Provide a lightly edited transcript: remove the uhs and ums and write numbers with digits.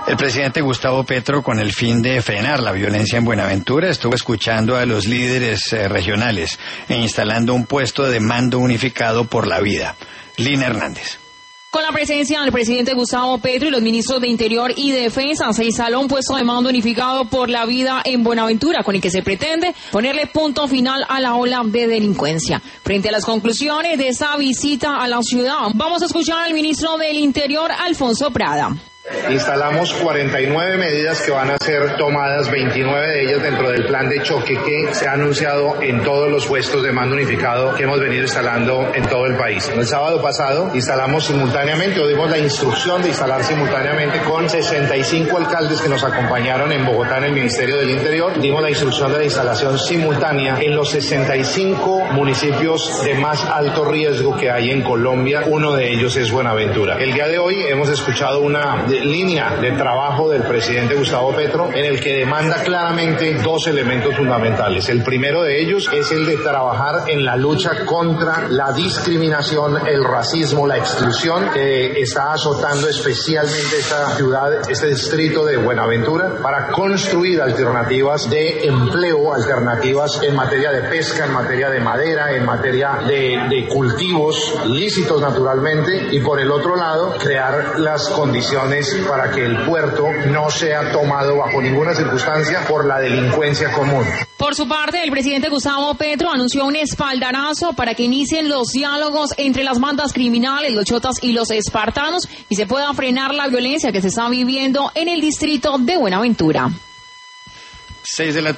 El presidente Gustavo Petro, con el fin de frenar la violencia en Buenaventura, estuvo escuchando a los líderes regionales e instalando un puesto de mando unificado por la vida. Lina Hernández. Con la presencia del presidente Gustavo Petro y los ministros de Interior y Defensa, se instaló un puesto de mando unificado por la vida en Buenaventura, con el que se pretende ponerle punto final a la ola de delincuencia. Frente a las conclusiones de esta visita a la ciudad, vamos a escuchar al ministro del Interior, Alfonso Prada. Instalamos 49 medidas que van a ser tomadas, 29 de ellas dentro del plan de choque que se ha anunciado en todos los puestos de mando unificado que hemos venido instalando en todo el país. El sábado pasado instalamos simultáneamente, o dimos la instrucción de instalar simultáneamente con 65 alcaldes que nos acompañaron en Bogotá en el Ministerio del Interior. Dimos la instrucción de la instalación simultánea en los 65 municipios de más alto riesgo que hay en Colombia. Uno de ellos es Buenaventura. El día de hoy hemos escuchado una línea de trabajo del presidente Gustavo Petro en el que demanda claramente dos elementos fundamentales. El primero de ellos es el de trabajar en la lucha contra la discriminación, el racismo, la exclusión que está azotando especialmente esta ciudad, este distrito de Buenaventura, para construir alternativas de empleo, alternativas en materia de pesca, en materia de madera, en materia de cultivos lícitos naturalmente, y por el otro lado crear las condiciones para que el puerto no sea tomado bajo ninguna circunstancia por la delincuencia común. Por su parte, el presidente Gustavo Petro anunció un espaldarazo para que inicien los diálogos entre las bandas criminales, los chotas y los espartanos, y se pueda frenar la violencia que se está viviendo en el distrito de Buenaventura. 6 de la